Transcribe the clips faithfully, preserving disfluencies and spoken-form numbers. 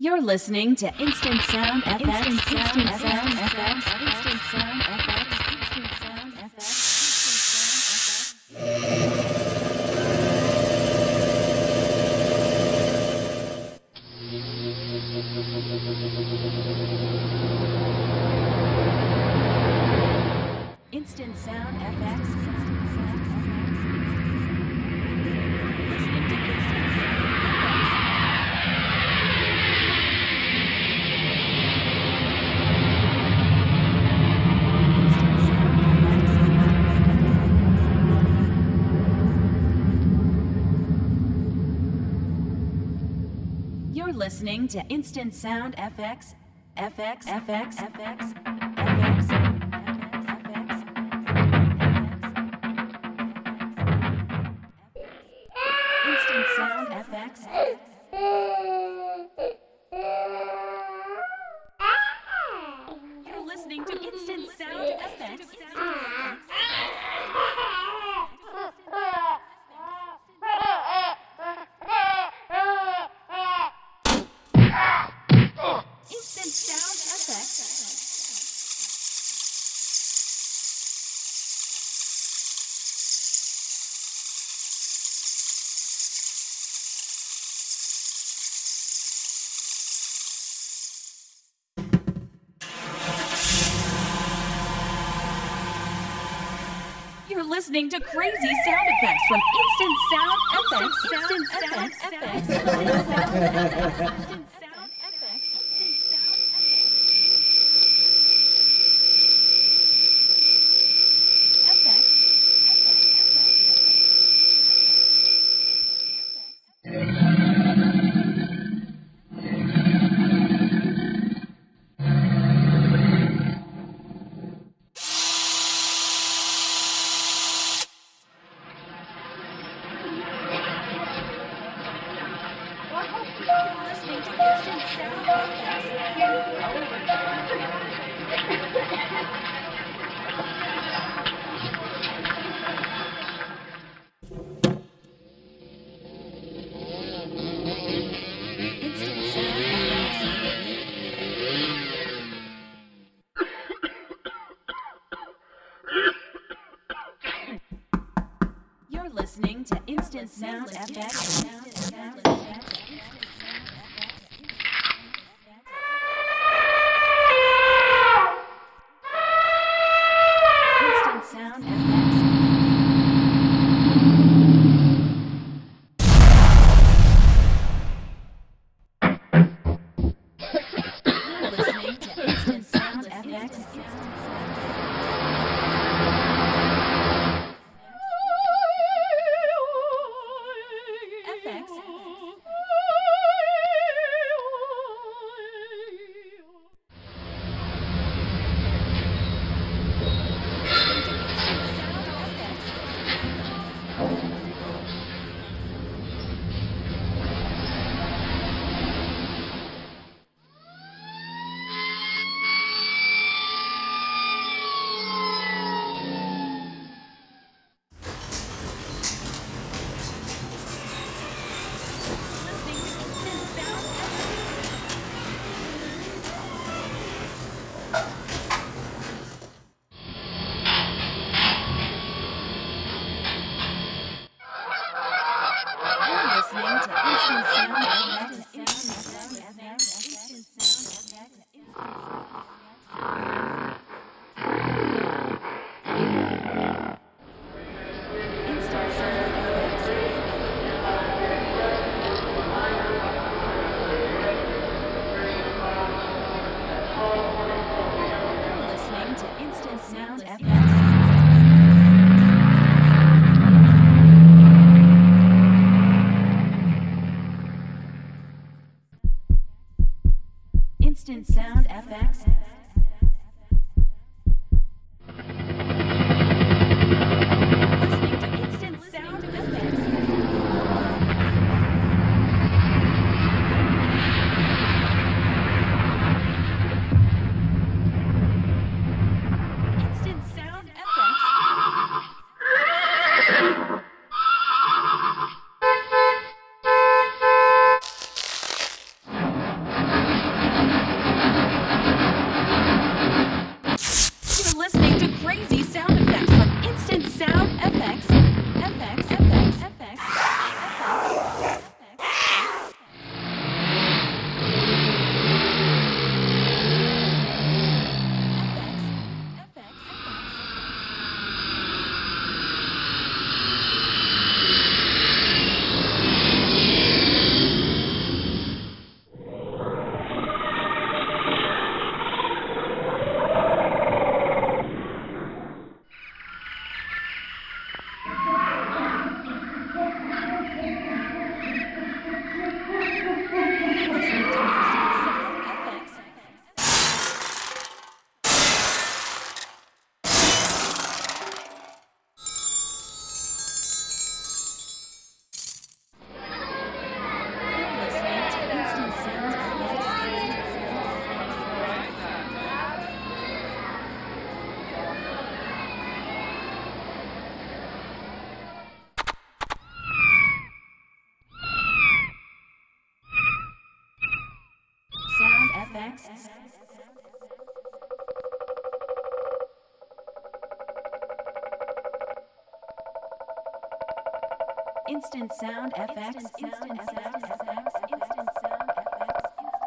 You're listening to Instant Sound F X. Instant Sound F X. Instant Sound F X. Instant Sound F X. Instant Sound F X. Instant Sound F X. Listening to Instant Sound F X. You're listening to Instant Sound F X, F X, F X, F X, F X, Instant Sound F X. You're listening to Instant Sound F X. Instant Sound F X. You're listening to crazy sound effects from Instant Sound F X. Instant Sound F X. Instant Sound F X. Instant Sound F X. F X. Listening to Instant Sound You're listening to Instant Sound F X. Instant Sound F X. You're listening to Instant Sound F X. F X. Instant Sound F X. Listening to Instant Sound F X. Instant Sound F X. F X. Instant Sound F X. Instant Sound F X. Instant Sound F X.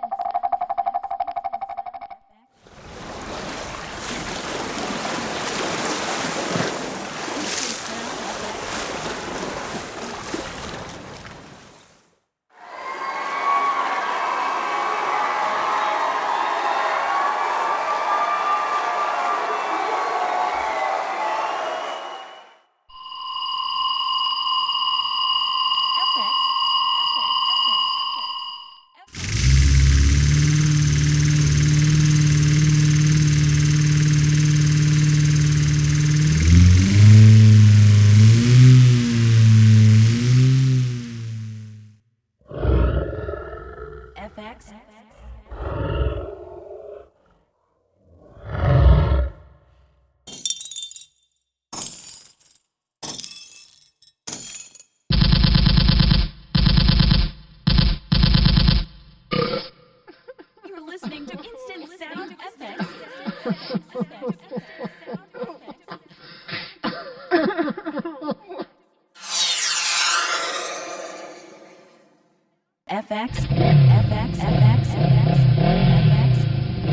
F X. You're listening to Instant Sound F X. F X, F X, F X, F X, F X,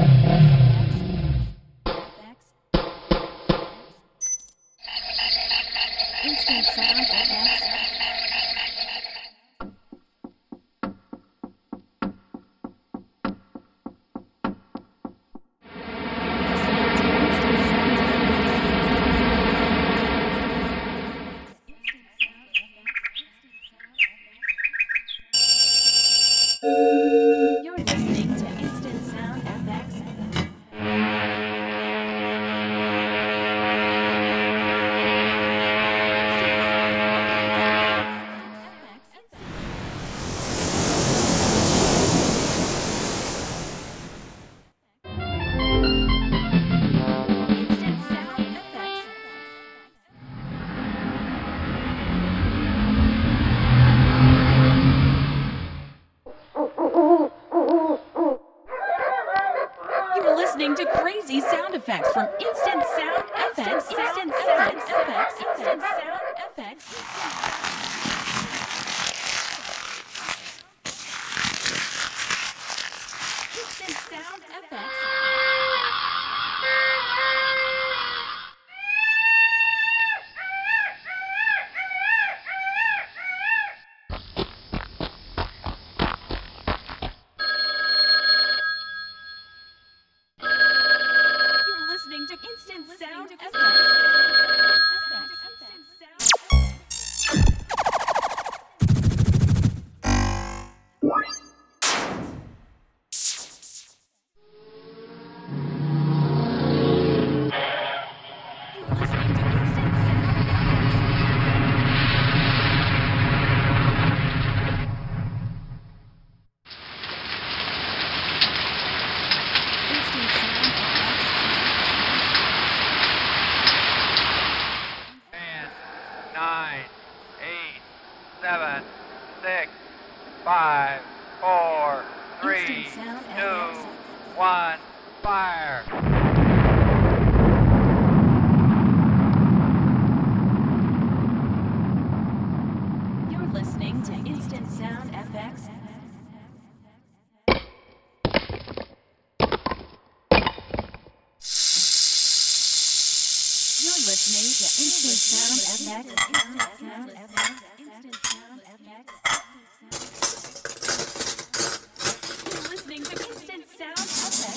Instant Sound F X. You're listening to Instant Sound F X. You're listening to crazy sound effects from Instant Sound F X. Instant Sound F X. Instant Sound F X. Instant Sound F X. Listening to Instant Sound F X. Nine, eight, seven, six, five, four, three, two, one, fire. You're listening to Instant Sound F X. You're listening to Instant Sound F X. Instant Sound F X. Instant Sound F X. You're listening to Instant Sound F X.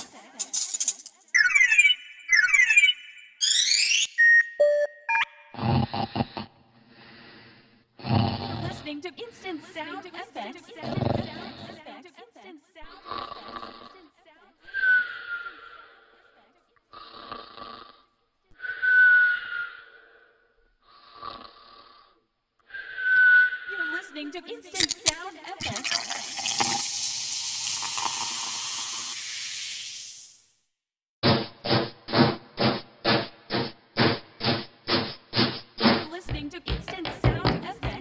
You're listening to Instant Sound F X. Instant Sound F X. Instant Sound F X. Listening to Instant Sound F X. You're listening to Instant Sound F X.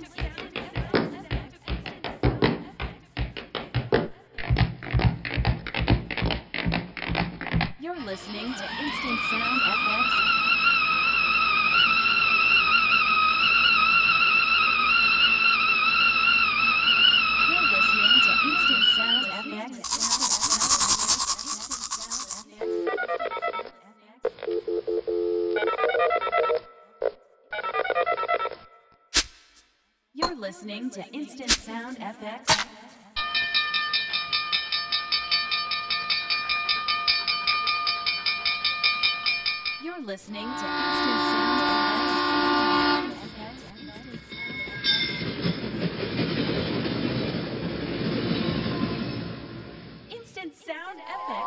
listening to Instant Sound F X. You're listening to Instant Sound F X. You're listening to Instant Sound F X. You're listening to Instant Sound F X. Instant Sound F X.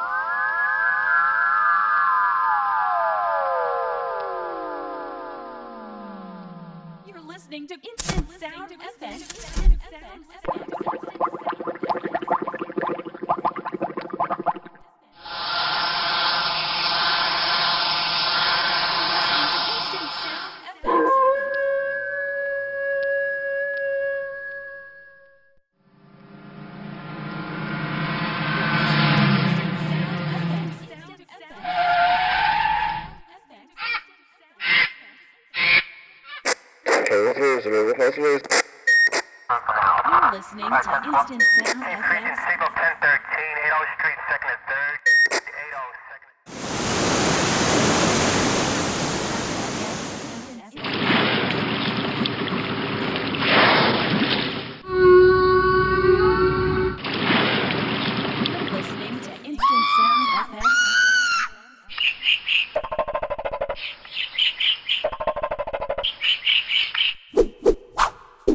You're listening to Instant Sound F X. You're listening to Instant Sound F X. Signal ten thirteen, eight oh Street, second and third. eight oh second. You're listening to Instant Sound F X.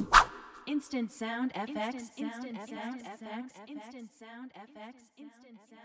Instant Sound F X. Instant Sound F X. Instant Sound F X. Instant Sound.